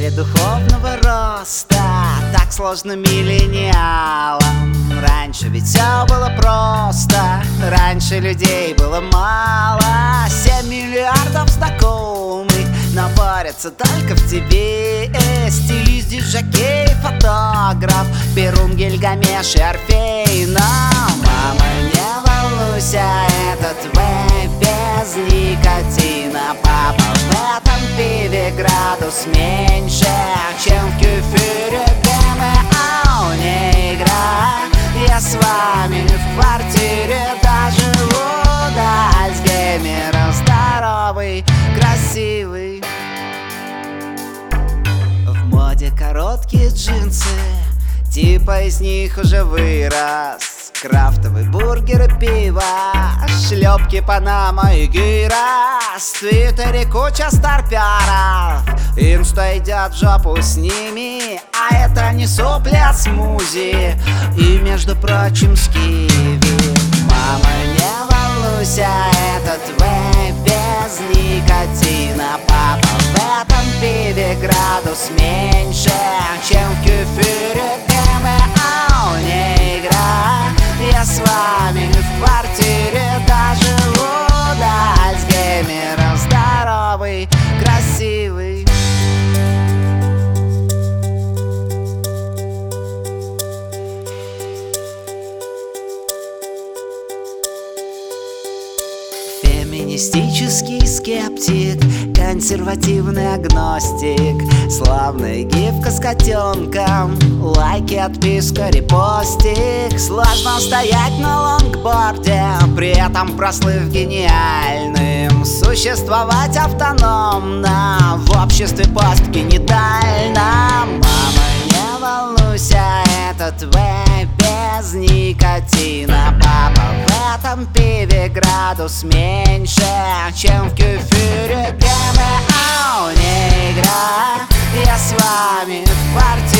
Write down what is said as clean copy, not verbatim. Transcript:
сфере духовного роста так сложно миллениалам. Раньше ведь все было просто, раньше людей было мало. 7 миллиардов знакомых, но борются только в тебе. Стилист, диджокей, фотограф, Перун, Гильгамеш и Орфей. Но, мама, не волнуйся, этот вейп без никотина. Папа, в этом пиве градус меньше, чем в кефире ГМО. Не игра, я с вами в квартире доживу до Альцгеймера. Здоровый, красивый. В моде короткие джинсы, типа из них уже вырос. Крафтовый бургер и пиво, шлепки, Панама и гирос. В Твиттере куча старперов, инста идет в жопу с ними. А это не сопли, а смузи, и, между прочим, с киви. Мама, не волнуйся, этот вейп без никотина. Папа, в этом пиве градус меньше, чем в кефире ГМО. Не игра, я с вами в квартире доживу до Альцгеймера. Здоровый, красивый. Феминистический скептик, консервативный агностик, славная гифка с котенком, лайки, отписка, репостик. Сложно стоять на лонгборде, при этом прослыв гениальным, существовать автономно в обществе постгенитальном. Мама, не волнуйся, этот вейп без никотина. Папа, в этом пиве градус меньше, чем в кефире ГМО. Не игра, я с вами в квартире